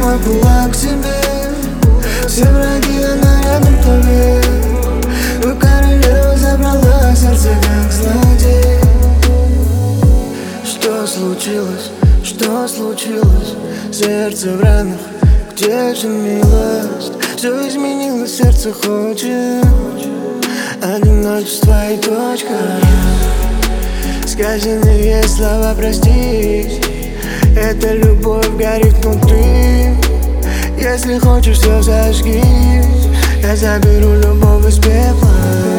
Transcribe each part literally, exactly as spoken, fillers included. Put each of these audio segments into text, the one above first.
мой кулак к тебе. Все враги, она рядом, поверь. Твой королева забрала сердце, как злодей. Что случилось? Что случилось? Сердце в ранах, где же милость? Все изменилось, сердце хочет одиночество и точка. Сказанные слова простить, эта любовь горит внутри. Если хочешь, все зажги, я заберу любовь из пепла.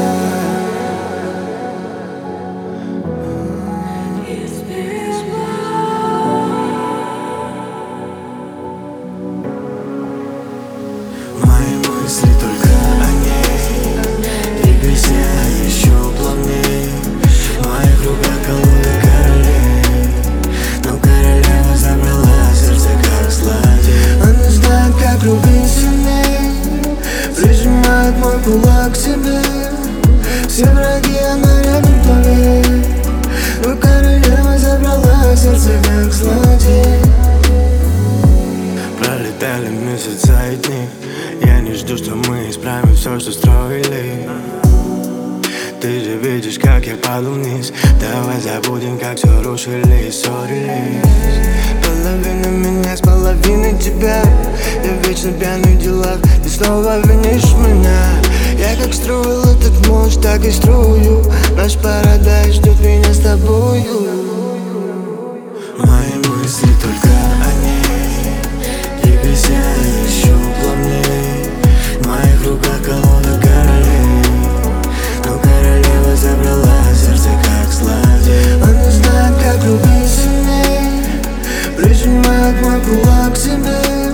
Мои мысли только о ней, двигайся еще плавней. В моих руках колода королей, но королева забрала сердце, как злодей. Она знает, как любить сильней, прижимает мой кулак к себе. Все враги, она рядом, поверь. Твой королева забрала сердце, как злодей. Пролетали месяцы и дни, я не жду, что мы исправим все, что строили. Ты же видишь, как я падал вниз. Давай забудем, как все рушили и ссорились. Половина меня с половиной тебя. Я вечно пьяный в делах, ты снова винишь меня. Я как строил этот мост, так и строю. Наш парадайз ждет меня с тобою. Мои мысли только о ней, двигайся еще плавней. В моих руках колода королей, но королева забрала сердце, как злодей. Она знает, как любить сильней, прижимает мой кулак к себе.